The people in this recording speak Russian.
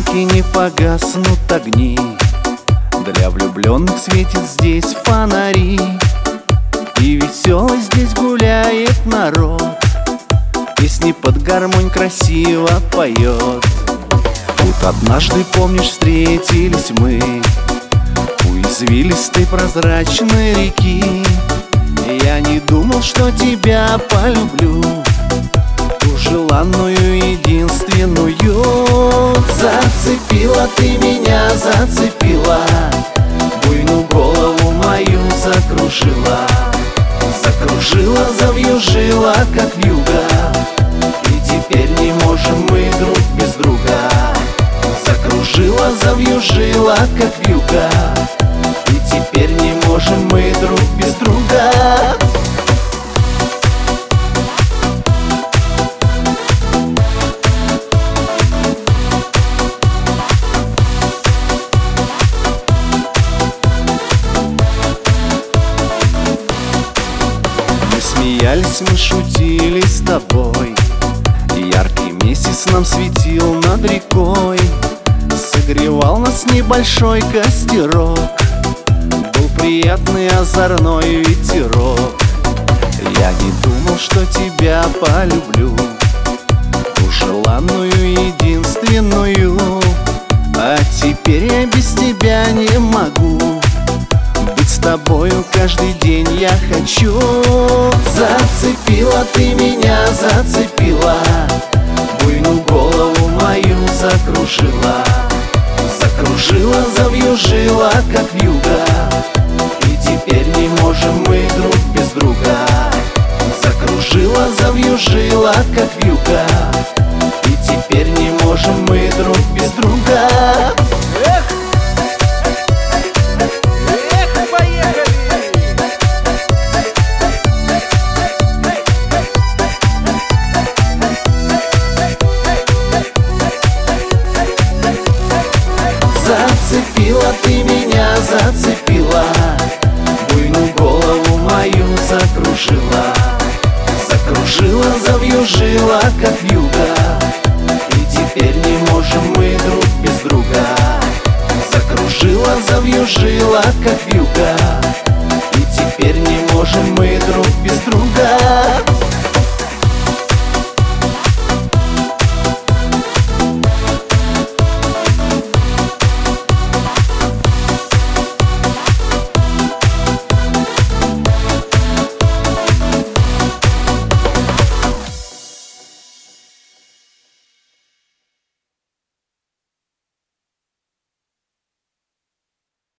поки не погаснут огни. Для влюбленных светит здесь фонари, и веселый здесь гуляет народ, песни под гармонь красиво поет. Тут однажды, помнишь, встретились мы у извилистой прозрачной реки. Я не думал, что тебя полюблю, ту желанную, единственную. Зацепила ты меня, зацепила, буйную голову мою закружила. Закружила, завьюжила, как вьюга, и теперь не можем мы друг без друга. Закружила, завьюжила, как вьюга, и теперь не можем мы друг без друга. Смеялись, мы шутили с тобой, яркий месяц нам светил над рекой. Согревал нас небольшой костерок, был приятный озорной ветерок. Я не думал, что тебя полюблю, ту желанную, единственную. А теперь я без тебя не могу, быть с тобою каждый день я хочу. Зацепила ты меня, зацепила, буйную голову мою закружила. Закружила, завьюжила, как вьюга, и теперь не можем мы друг без друга. Закружила, завьюжила, как вьюга, и теперь не можем мы друг без друга. Зацепила ты меня, зацепила, буйную голову мою закружила. Закружила, завьюжила, как вьюга, и теперь не можем мы друг без друга. Закружила, завьюжила, как вьюга, и теперь не можем мы друг без друга.